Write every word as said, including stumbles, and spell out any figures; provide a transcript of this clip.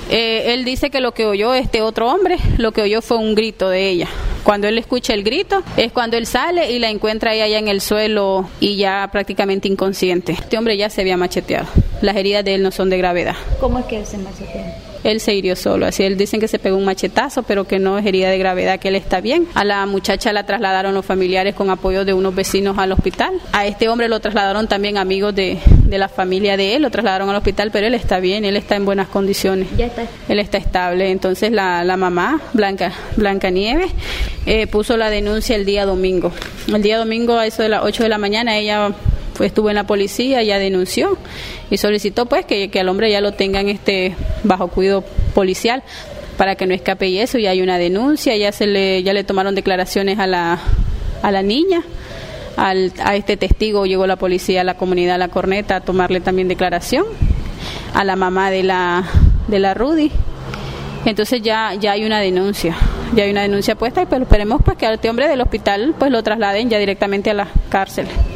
Eh, él dice que lo que oyó este otro hombre, lo que oyó fue un grito de ella. Cuando él escucha el grito, es cuando él sale y la encuentra ella allá en el suelo y ya prácticamente inconsciente. Este hombre ya se había macheteado. Las heridas de él no son de gravedad. ¿Cómo es que él se macheteó? Él se hirió solo, así él dicen que se pegó un machetazo, pero que no es herida de gravedad, que él está bien. A la muchacha la trasladaron los familiares con apoyo de unos vecinos al hospital. A este hombre lo trasladaron también amigos de, de la familia de él, lo trasladaron al hospital, pero él está bien, él está en buenas condiciones. Ya está. Él está estable. Entonces la, la mamá, Blanca, Blanca Nieves, eh, puso la denuncia el día domingo. El día domingo a eso de las ocho de la mañana ella pues estuvo en la policía, ya denunció y solicitó pues que, que al hombre ya lo tengan este bajo cuidado policial para que no escape y eso, ya hay una denuncia, ya se le ya le tomaron declaraciones a la a la niña, al, a este testigo llegó la policía a la comunidad La Corneta a tomarle también declaración, a la mamá de la de la Rudy. Entonces ya ya hay una denuncia, ya hay una denuncia puesta y pues esperemos pues que a este hombre del hospital pues lo trasladen ya directamente a la cárcel.